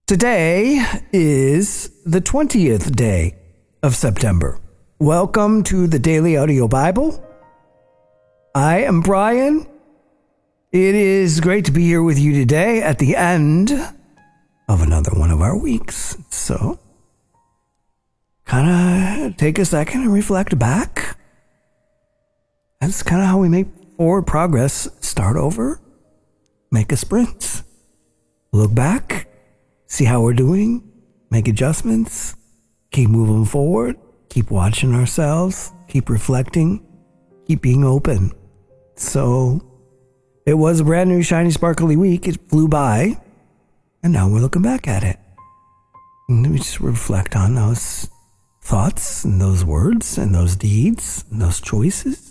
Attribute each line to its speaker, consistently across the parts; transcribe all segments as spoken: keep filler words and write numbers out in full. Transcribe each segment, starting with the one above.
Speaker 1: Today is the twentieth day of September. Welcome to the Daily Audio Bible. I am Brian. It is great to be here with you today at the end of another one of our weeks. So, kind of take a second and reflect back. That's kind of how we make forward progress. Start over, make a sprint, look back, see how we're doing, make adjustments, keep moving forward, keep watching ourselves, keep reflecting, keep being open. So it was a brand new, shiny, sparkly week. It flew by, and now we're looking back at it. And we just reflect on those thoughts and those words and those deeds and those choices.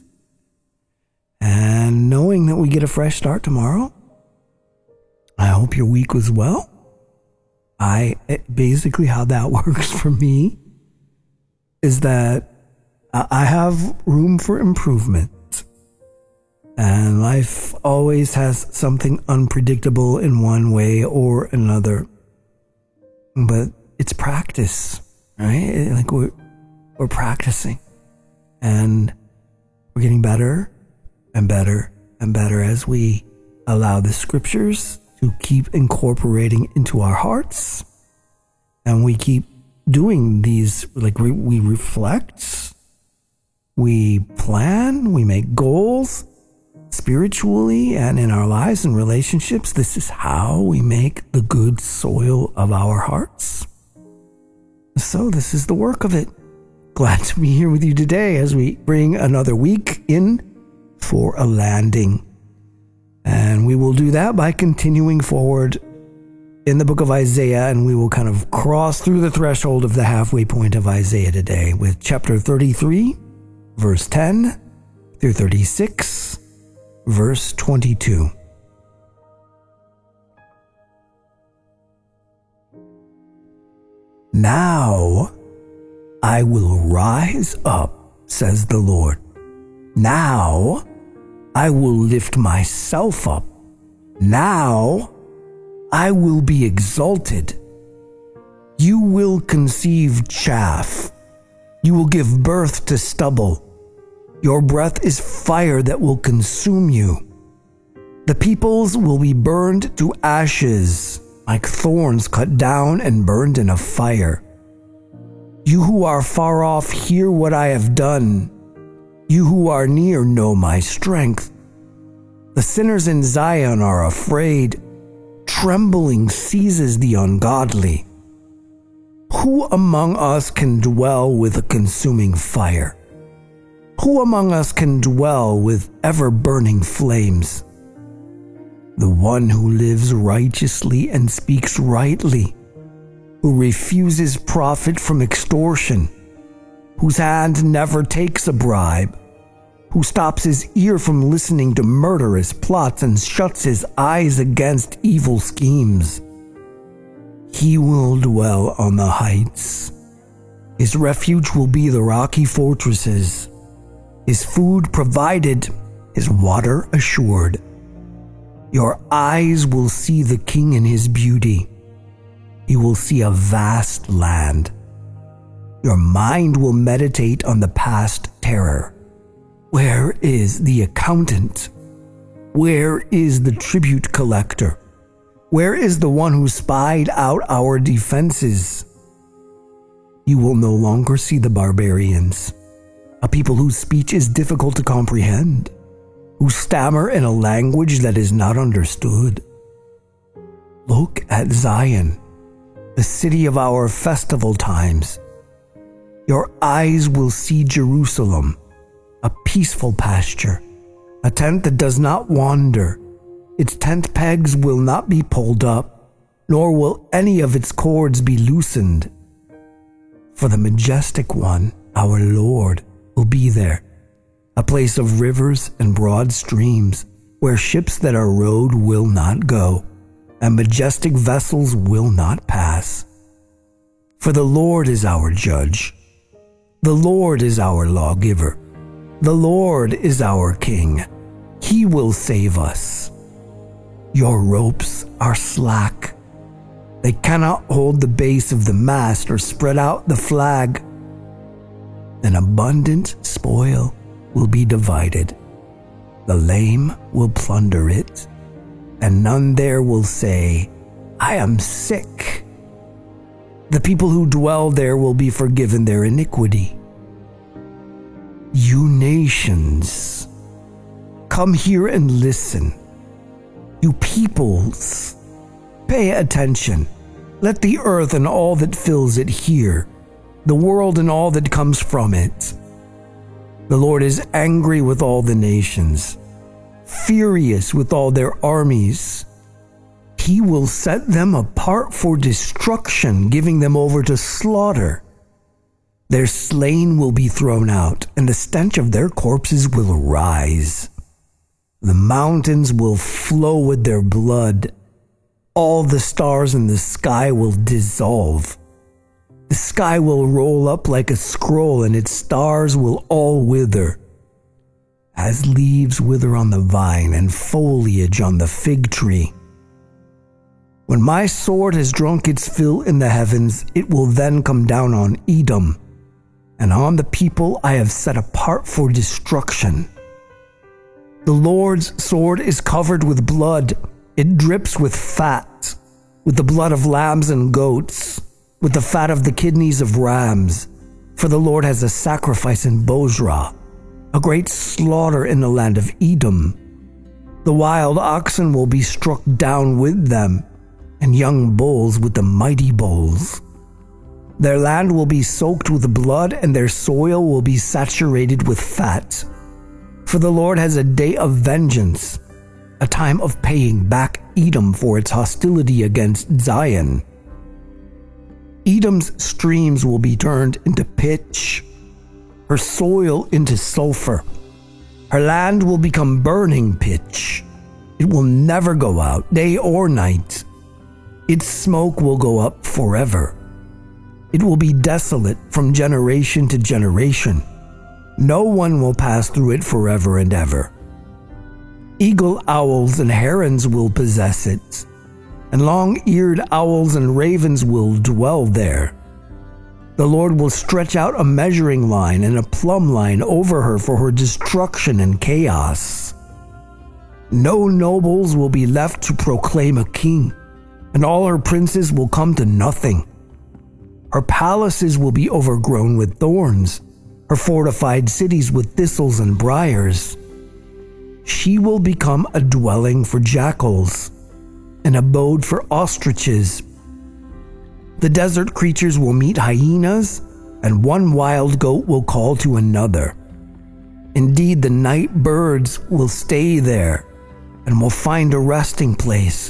Speaker 1: And knowing that we get a fresh start tomorrow, I hope your week was well. I basically how that works for me is that I have room for improvement. And life always has something unpredictable in one way or another. But it's practice, right? Like we're, we're practicing. And we're getting better and better and better as we allow the scriptures to keep incorporating into our hearts. And we keep doing these, like we, we reflect, we plan, we make goals spiritually and in our lives and relationships. This is how we make the good soil of our hearts. So this is the work of it. Glad to be here with you today as we bring another week in for a landing. And we will do that by continuing forward in the book of Isaiah, and we will kind of cross through the threshold of the halfway point of Isaiah today with chapter thirty-three, verse ten through thirty-six, verse twenty-two. Now I will rise up, says the Lord. Now I will lift myself up. Now I will be exalted. You will conceive chaff. You will give birth to stubble. Your breath is fire that will consume you. The peoples will be burned to ashes, like thorns cut down and burned in a fire. You who are far off, hear what I have done. You who are near know my strength. The sinners in Zion are afraid. Trembling seizes the ungodly. Who among us can dwell with a consuming fire? Who among us can dwell with ever-burning flames? The one who lives righteously and speaks rightly, who refuses profit from extortion, whose hand never takes a bribe, who stops his ear from listening to murderous plots and shuts his eyes against evil schemes. He will dwell on the heights. His refuge will be the rocky fortresses. His food provided, his water assured. Your eyes will see the king in his beauty. You will see a vast land. Your mind will meditate on the past terror. Where is the accountant? Where is the tribute collector? Where is the one who spied out our defenses? You will no longer see the barbarians, a people whose speech is difficult to comprehend, who stammer in a language that is not understood. Look at Zion, the city of our festival times. Your eyes will see Jerusalem, a peaceful pasture, a tent that does not wander. Its tent pegs will not be pulled up, nor will any of its cords be loosened. For the majestic one, our Lord, will be there, a place of rivers and broad streams, where ships that are rowed will not go, and majestic vessels will not pass. For the Lord is our judge. The Lord is our lawgiver. The Lord is our king. He will save us. Your ropes are slack. They cannot hold the base of the mast or spread out the flag. An abundant spoil will be divided. The lame will plunder it, and none there will say, I am sick. The people who dwell there will be forgiven their iniquity. You nations, come here and listen. You peoples, pay attention. Let the earth and all that fills it hear, the world and all that comes from it. The Lord is angry with all the nations, furious with all their armies. He will set them apart for destruction, giving them over to slaughter. Their slain will be thrown out, and the stench of their corpses will rise. The mountains will flow with their blood. All the stars in the sky will dissolve. The sky will roll up like a scroll, and its stars will all wither. As leaves wither on the vine and foliage on the fig tree. When my sword has drunk its fill in the heavens, it will then come down on Edom, and on the people I have set apart for destruction. The Lord's sword is covered with blood. It drips with fat, with the blood of lambs and goats, with the fat of the kidneys of rams. For the Lord has a sacrifice in Bozrah, a great slaughter in the land of Edom. The wild oxen will be struck down with them, and young bulls with the mighty bulls. Their land will be soaked with blood, and their soil will be saturated with fat. For the Lord has a day of vengeance, a time of paying back Edom for its hostility against Zion. Edom's streams will be turned into pitch, her soil into sulfur. Her land will become burning pitch. It will never go out, day or night. Its smoke will go up forever. It will be desolate from generation to generation. No one will pass through it forever and ever. Eagle owls and herons will possess it, and long-eared owls and ravens will dwell there. The Lord will stretch out a measuring line and a plumb line over her for her destruction and chaos. No nobles will be left to proclaim a king, and all her princes will come to nothing. Her palaces will be overgrown with thorns, her fortified cities with thistles and briars. She will become a dwelling for jackals, an abode for ostriches. The desert creatures will meet hyenas, and one wild goat will call to another. Indeed, the night birds will stay there and will find a resting place.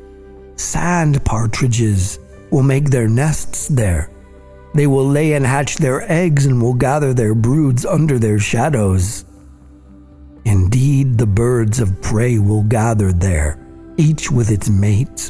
Speaker 1: Sand partridges will make their nests there. They will lay and hatch their eggs and will gather their broods under their shadows. Indeed, the birds of prey will gather there, each with its mate.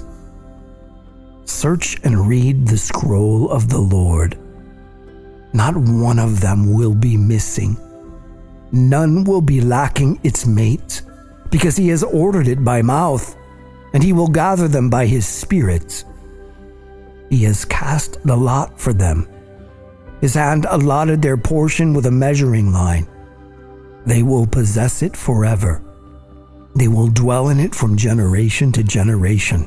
Speaker 1: Search and read the scroll of the Lord. Not one of them will be missing. None will be lacking its mate, because he has ordered it by mouth, and he will gather them by his spirit. He has cast the lot for them. His hand allotted their portion with a measuring line. They will possess it forever. They will dwell in it from generation to generation.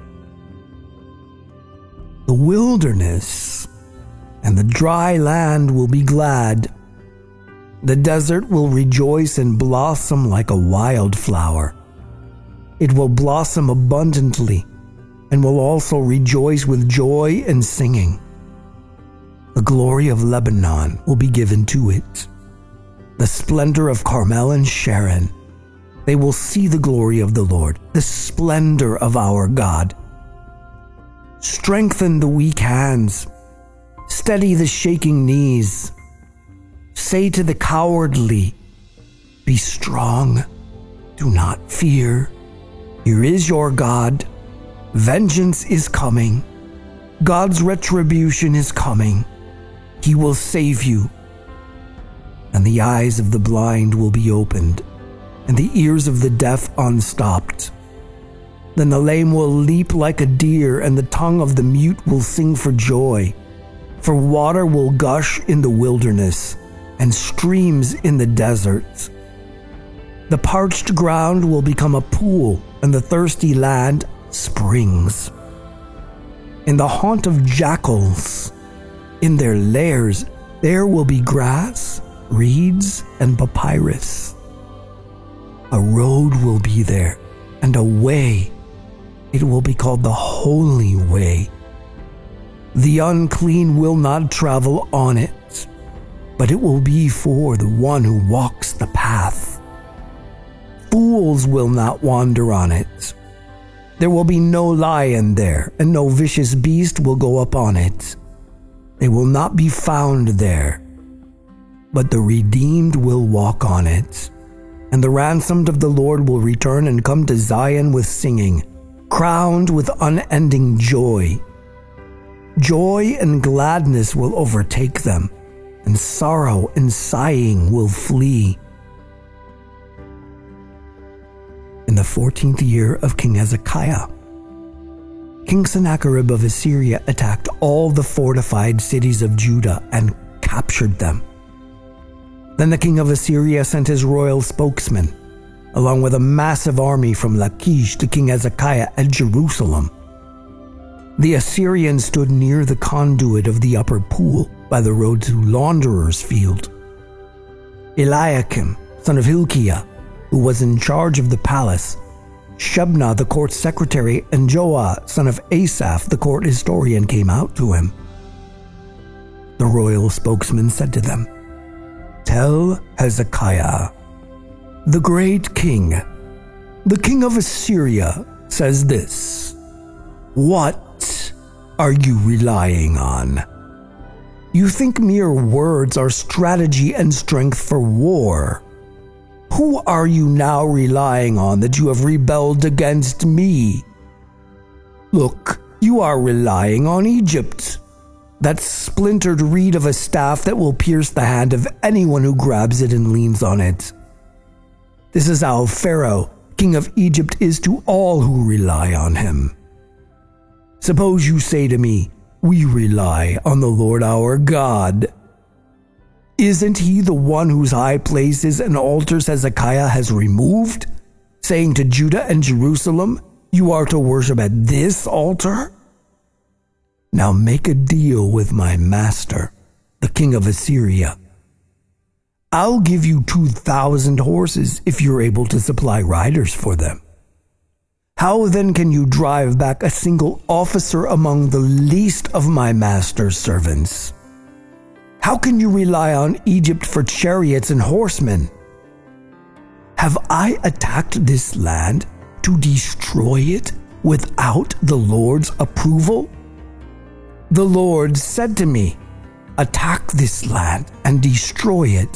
Speaker 1: The wilderness and the dry land will be glad. The desert will rejoice and blossom like a wildflower. It will blossom abundantly and will also rejoice with joy and singing. The glory of Lebanon will be given to it, the splendor of Carmel and Sharon. They will see the glory of the Lord, the splendor of our God. Strengthen the weak hands, steady the shaking knees. Say to the cowardly, be strong, do not fear. Here is your God. Vengeance is coming. God's retribution is coming. He will save you. And the eyes of the blind will be opened, and the ears of the deaf unstopped. Then the lame will leap like a deer, and the tongue of the mute will sing for joy. For water will gush in the wilderness, and streams in the deserts. The parched ground will become a pool, and the thirsty land springs. In the haunt of jackals, in their lairs, there will be grass, reeds, and papyrus. A road will be there, and a way. It will be called the Holy Way. The unclean will not travel on it, but it will be for the one who walks the path. Fools will not wander on it. There will be no lion there, and no vicious beast will go up on it. They will not be found there, but the redeemed will walk on it. And the ransomed of the Lord will return and come to Zion with singing, crowned with unending joy. Joy and gladness will overtake them, and sorrow and sighing will flee. In the fourteenth year of King Hezekiah, King Sennacherib of Assyria attacked all the fortified cities of Judah and captured them. Then the king of Assyria sent his royal spokesman, along with a massive army from Lachish to King Hezekiah at Jerusalem. The Assyrians stood near the conduit of the upper pool by the road to Launderer's Field. Eliakim, son of Hilkiah, who was in charge of the palace, Shebna, the court secretary, and Joah, son of Asaph, the court historian, came out to him. The royal spokesman said to them, "Tell Hezekiah, the great king, the king of Assyria, says this: What are you relying on? You think mere words are strategy and strength for war. Who are you now relying on that you have rebelled against me? Look, you are relying on Egypt, that splintered reed of a staff that will pierce the hand of anyone who grabs it and leans on it. This is how Pharaoh, king of Egypt, is to all who rely on him. Suppose you say to me, 'We rely on the Lord our God.' Isn't he the one whose high places and altars Hezekiah has removed, saying to Judah and Jerusalem, 'You are to worship at this altar'? Now make a deal with my master, the king of Assyria. I'll give you two thousand horses if you're able to supply riders for them. How then can you drive back a single officer among the least of my master's servants? How can you rely on Egypt for chariots and horsemen? Have I attacked this land to destroy it without the Lord's approval? The Lord said to me, 'Attack this land and destroy it.'"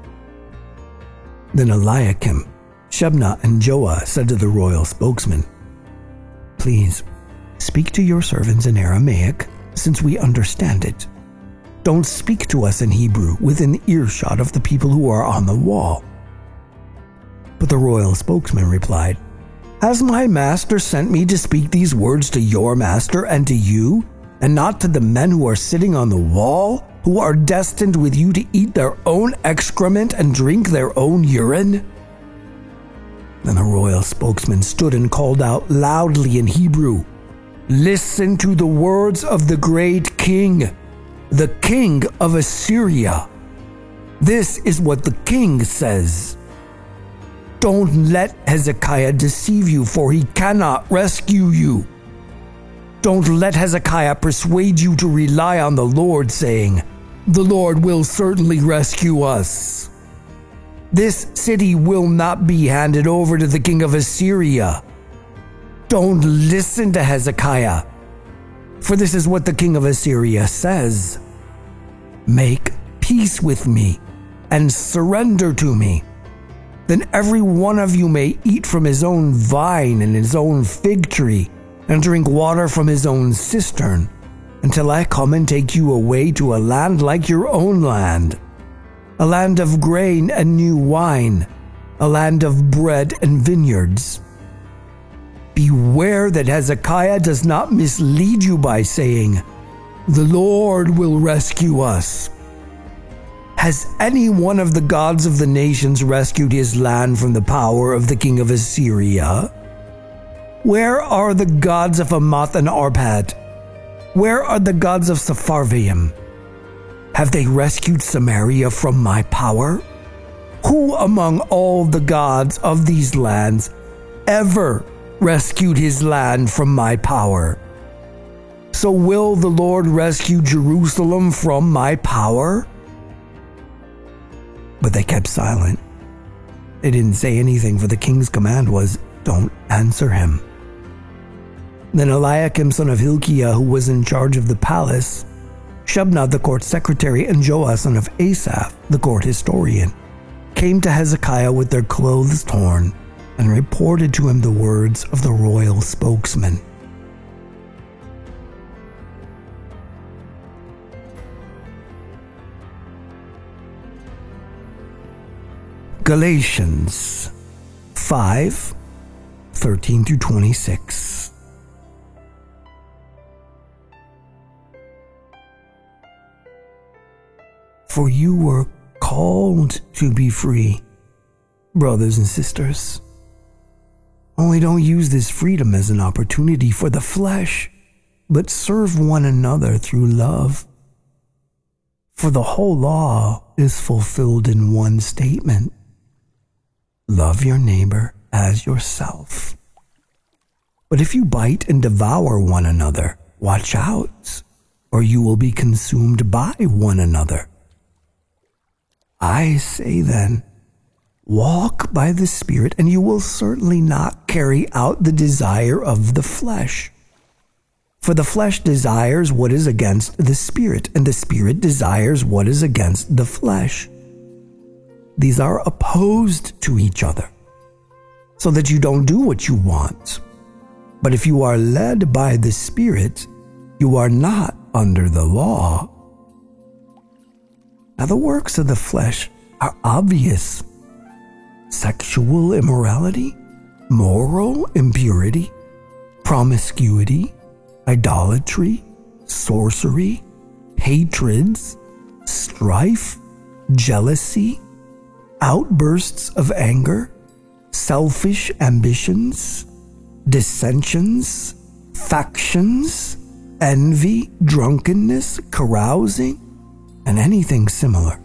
Speaker 1: Then Eliakim, Shebna, and Joah said to the royal spokesman, "Please, speak to your servants in Aramaic, since we understand it. Don't speak to us in Hebrew within earshot of the people who are on the wall." But the royal spokesman replied, "Has my master sent me to speak these words to your master and to you, and not to the men who are sitting on the wall, who are destined with you to eat their own excrement and drink their own urine?" Then the royal spokesman stood and called out loudly in Hebrew, "Listen to the words of the great king, the king of Assyria. This is what the king says. Don't let Hezekiah deceive you, for he cannot rescue you. Don't let Hezekiah persuade you to rely on the Lord, saying, 'The Lord will certainly rescue us.' This city will not be handed over to the king of Assyria. Don't listen to Hezekiah, for this is what the king of Assyria says: 'Make peace with me and surrender to me. Then every one of you may eat from his own vine and his own fig tree, and drink water from his own cistern, until I come and take you away to a land like your own land, a land of grain and new wine, a land of bread and vineyards.' Beware that Hezekiah does not mislead you by saying, "The Lord will rescue us." Has any one of the gods of the nations rescued his land from the power of the king of Assyria? Where are the gods of Hamath and Arpad? Where are the gods of Sepharvaim? Have they rescued Samaria from my power? Who among all the gods of these lands ever rescued his land from my power? So will the Lord rescue Jerusalem from my power? But they kept silent. They didn't say anything, for the king's command was, "Don't answer him." Then Eliakim, son of Hilkiah, who was in charge of the palace, Shebna, the court secretary, and Joah, son of Asaph, the court historian, came to Hezekiah with their clothes torn and reported to him the words of the royal spokesman. Galatians five, thirteen through twenty-six. For you were called to be free, brothers and sisters. Only don't use this freedom as an opportunity for the flesh, but serve one another through love. For the whole law is fulfilled in one statement: love your neighbor as yourself. But if you bite and devour one another, watch out, or you will be consumed by one another. I say then, walk by the Spirit, and you will certainly not carry out the desire of the flesh. For the flesh desires what is against the Spirit, and the Spirit desires what is against the flesh. These are opposed to each other, so that you don't do what you want. But if you are led by the Spirit, you are not under the law. Now the works of the flesh are obvious: sexual immorality, moral impurity, promiscuity, idolatry, sorcery, hatreds, strife, jealousy, outbursts of anger, selfish ambitions, dissensions, factions, envy, drunkenness, carousing, and anything similar.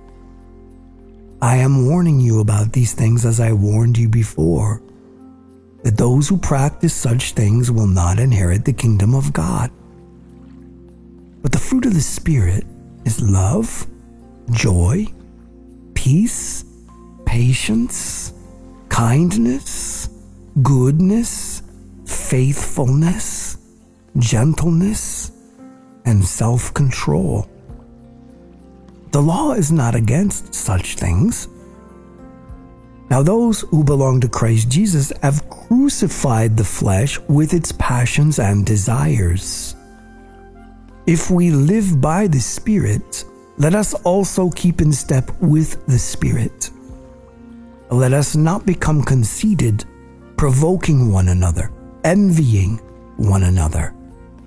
Speaker 1: I am warning you about these things as I warned you before, that those who practice such things will not inherit the kingdom of God. But the fruit of the Spirit is love, joy, peace, patience, kindness, goodness, faithfulness, gentleness, and self-control. The law is not against such things. Now those who belong to Christ Jesus have crucified the flesh with its passions and desires. If we live by the Spirit, let us also keep in step with the Spirit. Let us not become conceited, provoking one another, envying one another.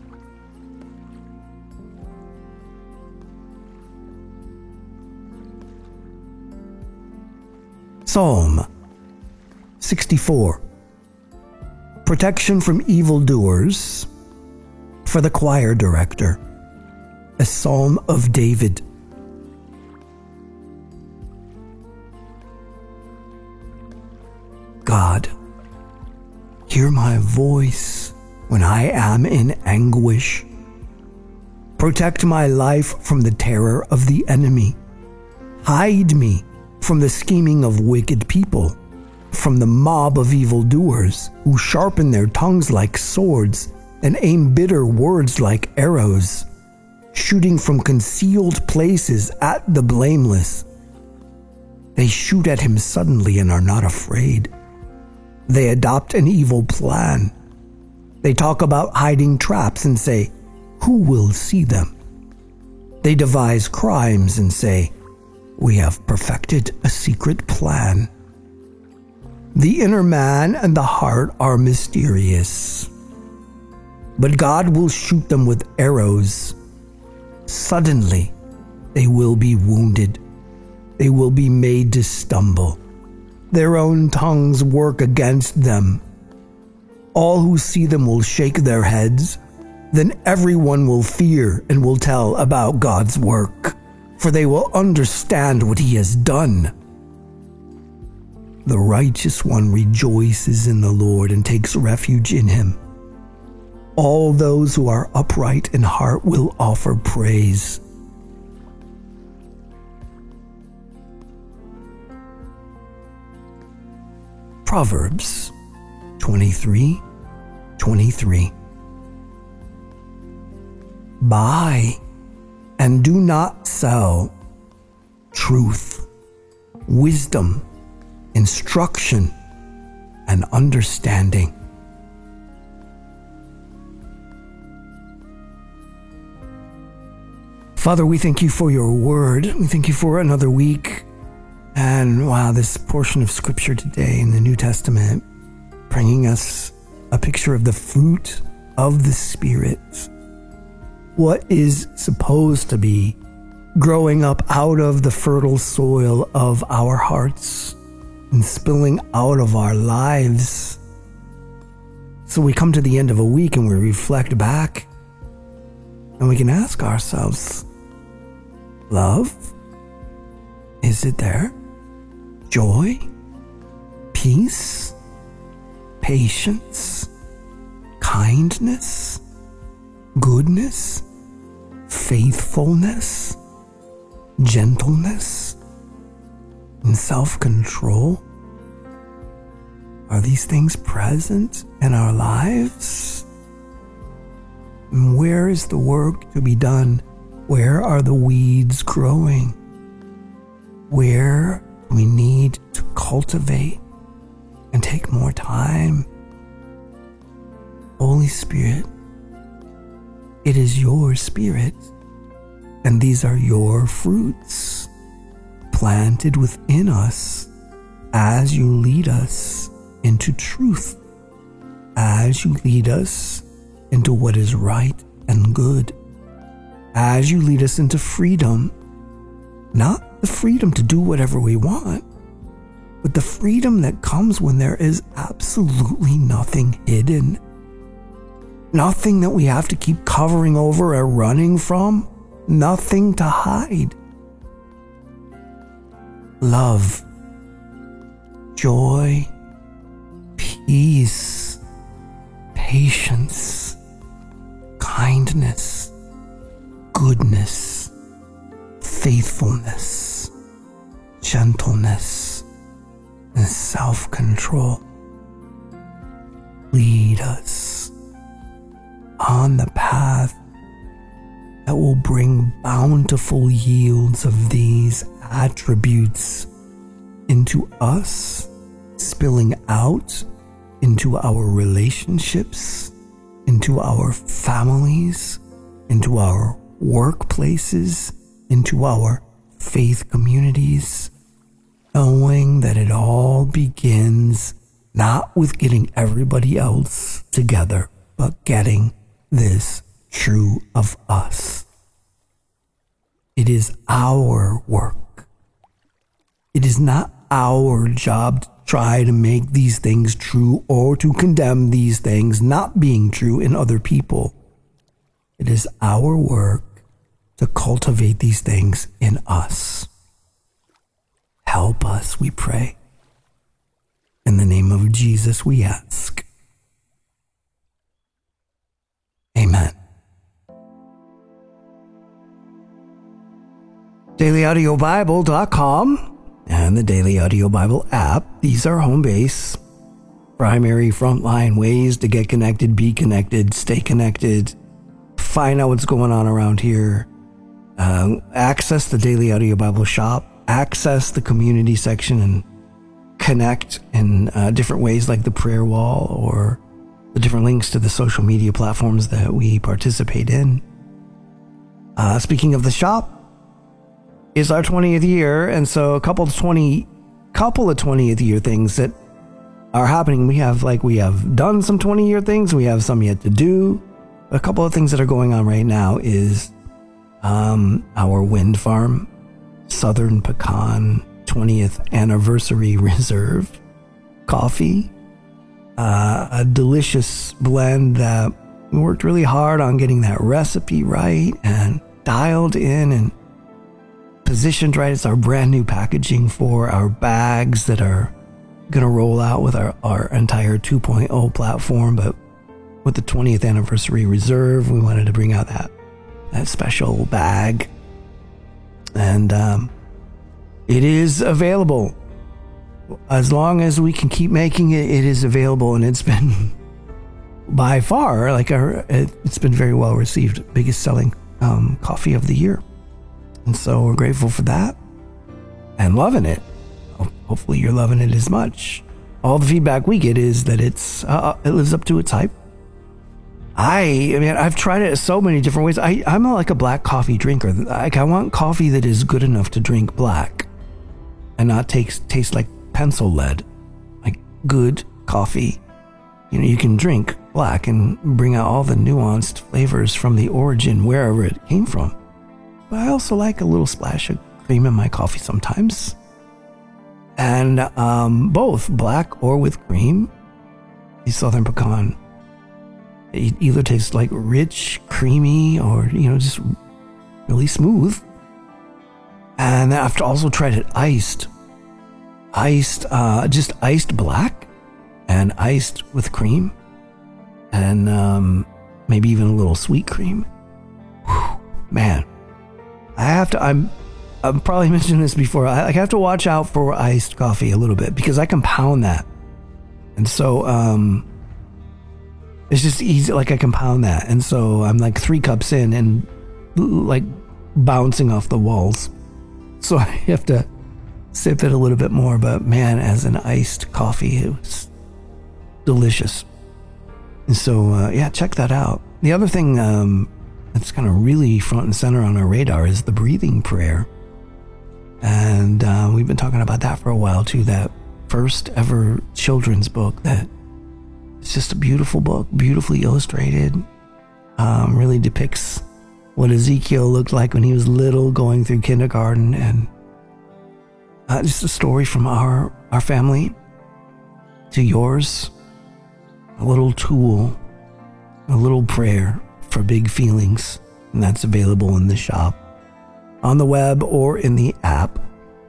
Speaker 1: Psalm sixty-four. Protection from evildoers, for the choir director. A psalm of David. God, hear my voice when I am in anguish. Protect my life from the terror of the enemy. Hide me from the scheming of wicked people, from the mob of evildoers who sharpen their tongues like swords and aim bitter words like arrows, shooting from concealed places at the blameless. They shoot at him suddenly and are not afraid. They adopt an evil plan. They talk about hiding traps and say, "Who will see them?" They devise crimes and say, "We have perfected a secret plan." The inner man and the heart are mysterious, but God will shoot them with arrows. Suddenly, they will be wounded. They will be made to stumble. Their own tongues work against them. All who see them will shake their heads. Then everyone will fear and will tell about God's work, for they will understand what he has done. The righteous one rejoices in the Lord and takes refuge in him. All those who are upright in heart will offer praise. Proverbs twenty-three twenty-three. Buy and do not sell truth, wisdom, instruction, and understanding. Father, we thank you for your word. We thank you for another week. And wow, this portion of scripture today in the New Testament, bringing us a picture of the fruit of the Spirit. What is supposed to be growing up out of the fertile soil of our hearts and spilling out of our lives. So we come to the end of a week and we reflect back and we can ask ourselves, love? Is it there? Joy? Peace? Patience? Kindness? Goodness? Faithfulness? Gentleness? And self-control? Are these things present in our lives? And where is the work to be done? Where are the weeds growing? Where we need to cultivate and take more time? Holy Spirit, it is your Spirit, and these are your fruits planted within us as you lead us into truth, as you lead us into what is right and good, as you lead us into freedom, not the freedom to do whatever we want, but the freedom that comes when there is absolutely nothing hidden, nothing that we have to keep covering over or running from, nothing to hide. Love, joy, peace, patience, kindness, goodness, faithfulness, gentleness, and self-control. Lead us on the path that will bring bountiful yields of these attributes into us, spilling out into our relationships, into our families, into our workplaces, into our faith communities, knowing that it all begins not with getting everybody else together, but getting this true of us. It is our work. It is not our job to try to make these things true or to condemn these things not being true in other people. It is our work to cultivate these things in us. Help us, we pray. In the name of Jesus, we ask. Amen. daily audio bible dot com and the Daily Audio Bible app. These are home base, primary frontline ways to get connected, be connected, stay connected, find out what's going on around here. Uh, access the Daily Audio Bible shop, access the community section, and connect in uh, different ways like the prayer wall or the different links to the social media platforms that we participate in. Uh, speaking of the shop, is our twentieth year, and so a couple of twenty, couple of twentieth year things that are happening. We have like we have done some twenty year things. We have some yet to do. A couple of things that are going on right now is um, our wind farm, Southern Pecan twentieth Anniversary Reserve coffee. Uh, a delicious blend that we worked really hard on getting that recipe right and dialed in and positioned right. It's our brand new packaging for our bags that are going to roll out with our, our entire two point oh platform. But with the twentieth Anniversary Reserve, we wanted to bring out that, that special bag. And um, it is available. As long as we can keep making it, it is available, and it's been by far like our, it's been very well received, biggest selling um, coffee of the year, and so we're grateful for that and loving it. Hopefully, you're loving it as much. All the feedback we get is that it's uh, it lives up to its hype. I, I mean, I've tried it so many different ways. I, I'm like a black coffee drinker. Like I want coffee that is good enough to drink black, and not taste taste like pencil lead. Like good coffee, you know, you can drink black and bring out all the nuanced flavors from the origin wherever it came from. But I also like a little splash of cream in my coffee sometimes, and um, both black or with cream. The Southern Pecan, it either tastes like rich, creamy, or you know, just really smooth. And then I've also tried it iced. Iced, uh, just iced black and iced with cream and um, maybe even a little sweet cream. Whew, man, I have to, I'm, I've probably mentioned this before. I, I have to watch out for iced coffee a little bit because I compound that. And so um, it's just easy, like I compound that. And so I'm like three cups in and like bouncing off the walls. So I have to sip it a little bit more, but man, as an iced coffee, it was delicious. And so, uh, yeah, check that out. The other thing um, that's kind of really front and center on our radar is the breathing prayer. And uh, we've been talking about that for a while too, that first ever children's book that it's just a beautiful book, beautifully illustrated, um, really depicts what Ezekiel looked like when he was little going through kindergarten, and Uh, just a story from our, our family to yours, a little tool, a little prayer for big feelings, and that's available in the shop, on the web, or in the app.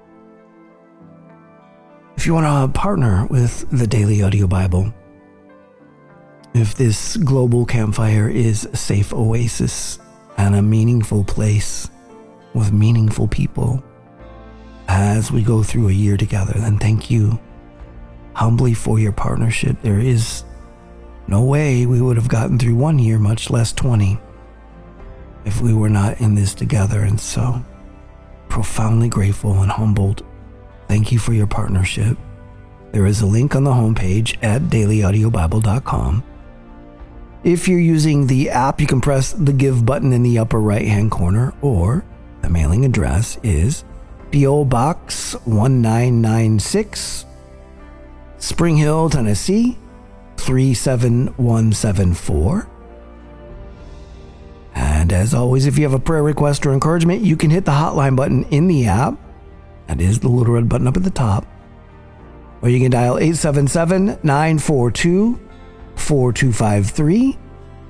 Speaker 1: If you want to partner with the Daily Audio Bible, if this global campfire is a safe oasis and a meaningful place with meaningful people, as we go through a year together, then thank you humbly for your partnership. There is no way we would have gotten through one year, much less twenty, if we were not in this together. And so, profoundly grateful and humbled. Thank you for your partnership. There is a link on the homepage at daily audio bible dot com. If you're using the app, you can press the Give button in the upper right-hand corner, or the mailing address is P O Box one nine nine six, Spring Hill, Tennessee three seven one seven four. And as always, if you have a prayer request or encouragement, you can hit the hotline button in the app. That is the little red button up at the top. Or you can dial eight seven seven, nine four two, four two five three.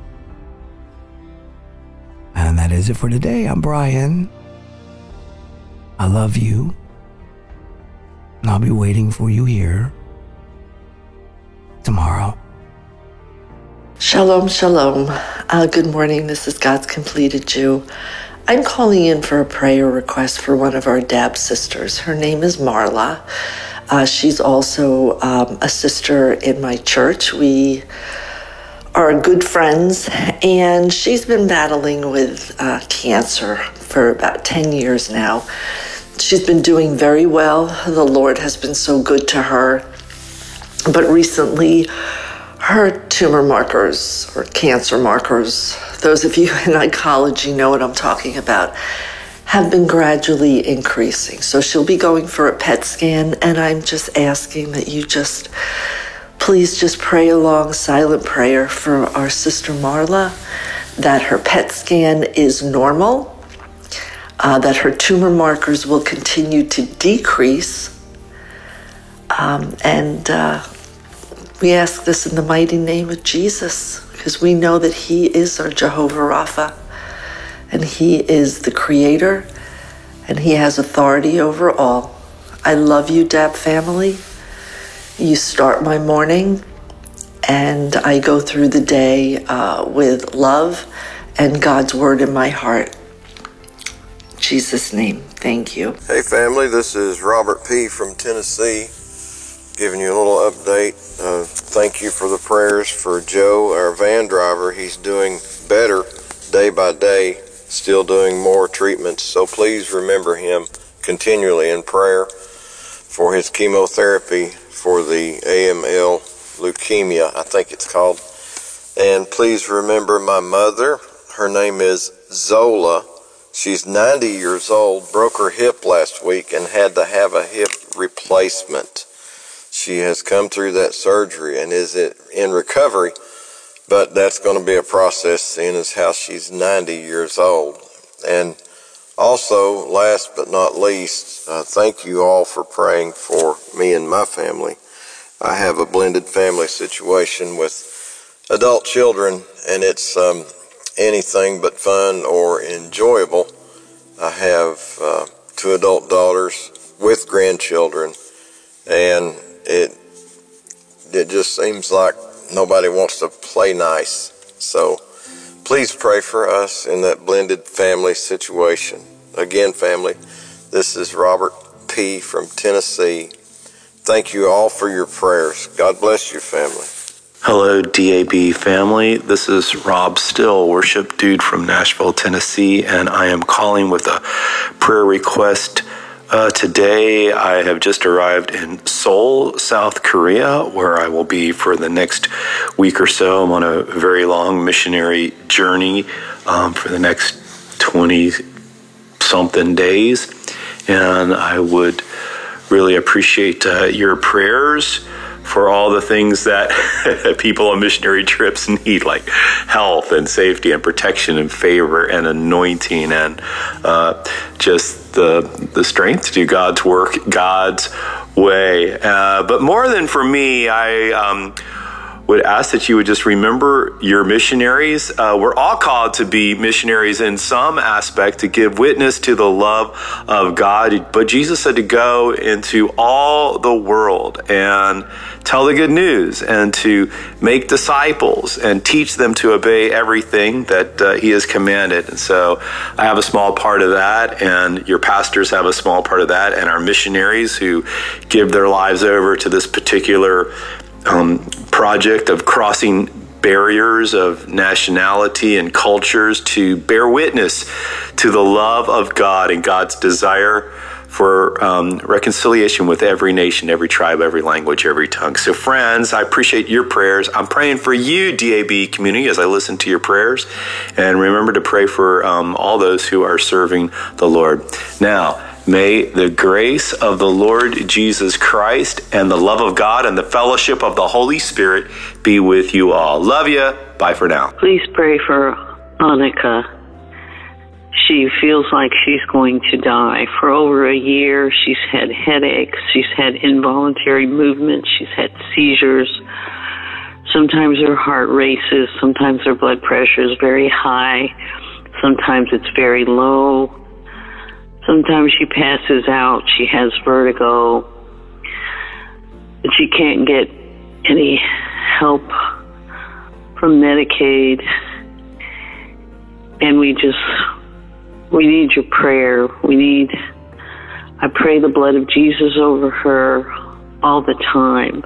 Speaker 1: And that is it for today. I'm Brian. I love you, and I'll be waiting for you here tomorrow.
Speaker 2: Shalom, shalom. Uh, good morning. This is God's Completed Jew. I'm calling in for a prayer request for one of our D A B sisters. Her name is Marla. Uh, she's also um, a sister in my church. We are good friends, and she's been battling with uh, cancer for about ten years now. She's been doing very well. The Lord has been so good to her. But recently, her tumor markers, or cancer markers, those of you in oncology know what I'm talking about, have been gradually increasing. So she'll be going for a P E T scan, and I'm just asking that you just please just pray along silent prayer for our sister Marla, that her P E T scan is normal, uh, that her tumor markers will continue to decrease. Um, and uh, we ask this in the mighty name of Jesus, because we know that he is our Jehovah Rapha, and he is the creator, and he has authority over all. I love you, D A B family. You start my morning, and I go through the day uh, with love and God's word in my heart. In Jesus' name, thank you.
Speaker 3: Hey family, this is Robert P. from Tennessee, giving you a little update. Uh, thank you for the prayers for Joe, our van driver. He's doing better day by day, still doing more treatments, so please remember him continually in prayer for his chemotherapy for the A M L leukemia, I think it's called. And please remember my mother. Her name is Zola. She's ninety years old, broke her hip last week and had to have a hip replacement. She has come through that surgery and is in recovery, but that's going to be a process, seeing as how she's ninety years old. And also, last but not least, uh, thank you all for praying for me and my family. I have a blended family situation with adult children, and it's um, anything but fun or enjoyable. I have uh, two adult daughters with grandchildren, and it it just seems like nobody wants to play nice. So please pray for us in that blended family situation. Again, family, this is Robert P. from Tennessee. Thank you all for your prayers. God bless you, family.
Speaker 4: Hello, D A B family. This is Rob Still, worship dude from Nashville, Tennessee, and I am calling with a prayer request. Uh, today, I have just arrived in Seoul, South Korea, where I will be for the next week or so. I'm on a very long missionary journey um, for the next twenty-something days, and I would really appreciate uh, your prayers for all the things that people on missionary trips need, like health and safety and protection and favor and anointing and uh, just the the strength to do God's work God's way. Uh, but more than for me, I um, would ask that you would just remember your missionaries. Uh, we're all called to be missionaries in some aspect, to give witness to the love of God. But Jesus said to go into all the world and tell the good news and to make disciples and teach them to obey everything that uh, he has commanded. And so I have a small part of that, and your pastors have a small part of that, and our missionaries who give their lives over to this particular Um, project of crossing barriers of nationality and cultures to bear witness to the love of God and God's desire for um, reconciliation with every nation, every tribe, every language, every tongue. So friends, I appreciate your prayers. I'm praying for you, D A B community, as I listen to your prayers. And remember to pray for um, all those who are serving the Lord. Now, may the grace of the Lord Jesus Christ and the love of God and the fellowship of the Holy Spirit be with you all. Love you. Bye for now.
Speaker 5: Please pray for Annika. She feels like she's going to die. For over a year, she's had headaches. She's had involuntary movements. She's had seizures. Sometimes her heart races. Sometimes her blood pressure is very high. Sometimes it's very low. Sometimes she passes out, she has vertigo, but she can't get any help from Medicaid. And we just, we need your prayer. We need, I pray the blood of Jesus over her all the time.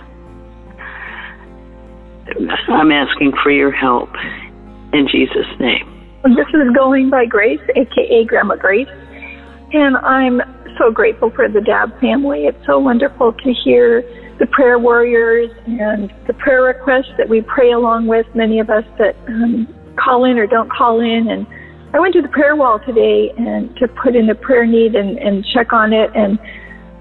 Speaker 5: I'm asking for your help in Jesus' name.
Speaker 6: This is Going by Grace, a k a. Grandma Grace. And I'm so grateful for the D A B family. It's so wonderful to hear the prayer warriors and the prayer requests that we pray along with, many of us that um, call in or don't call in. And I went to the prayer wall today and to put in a prayer need and, and check on it. And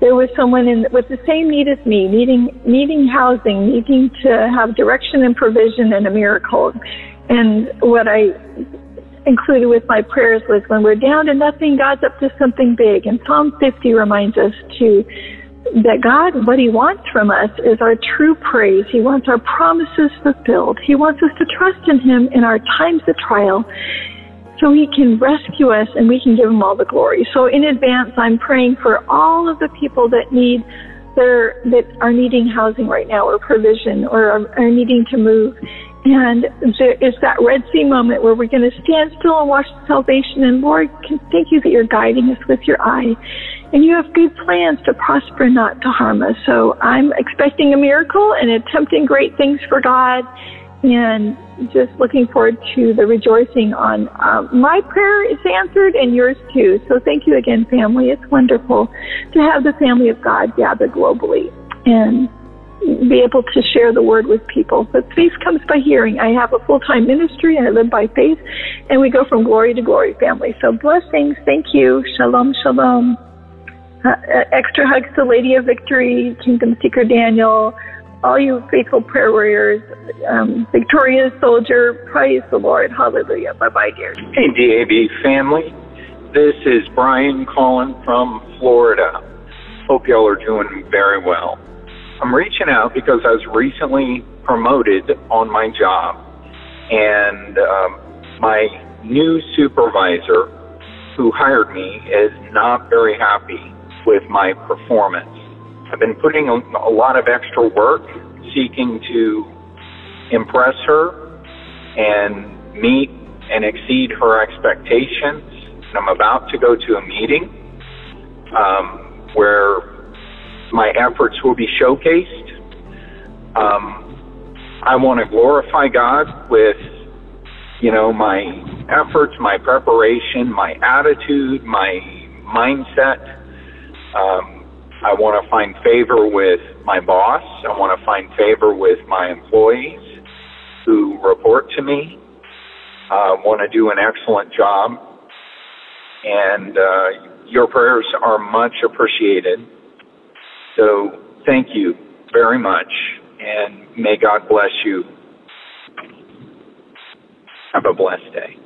Speaker 6: there was someone in with the same need as me, needing needing housing, needing to have direction and provision and a miracle. And what I included with my prayers was, when we're down to nothing, God's up to something big. And Psalm fifty reminds us too that God, what he wants from us is our true praise. He wants our promises fulfilled. He wants us to trust in him in our times of trial, so he can rescue us and we can give him all the glory. So in advance, I'm praying for all of the people that need their, that are needing housing right now, or provision, or are, are needing to move. And there is that Red Sea moment where we're going to stand still and watch the salvation. And Lord, thank you that you're guiding us with your eye. And you have good plans to prosper, not to harm us. So I'm expecting a miracle and attempting great things for God, and just looking forward to the rejoicing on um, my prayer is answered and yours too. So thank you again, family. It's wonderful to have the family of God gather globally and be able to share the word with people. But faith comes by hearing. I have a full-time ministry and I live by faith, and we go from glory to glory, family. So blessings. Thank you. Shalom, shalom. Uh, extra hugs to Lady of Victory, Kingdom Seeker Daniel, all you faithful prayer warriors, um, Victorious Soldier, praise the Lord. Hallelujah. Bye-bye, dear.
Speaker 7: Hey, D A B family. This is Brian calling from Florida. Hope y'all are doing very well. I'm reaching out because I was recently promoted on my job, and um, my new supervisor who hired me is not very happy with my performance. I've been putting a, a lot of extra work seeking to impress her and meet and exceed her expectations. And I'm about to go to a meeting um, where my efforts will be showcased. Um, I want to glorify God with, you know, my efforts, my preparation, my attitude, my mindset. Um, I want to find favor with my boss. I want to find favor with my employees who report to me. I uh, want to do an excellent job. And uh, your prayers are much appreciated. So thank you very much, and may God bless you. Have a blessed day.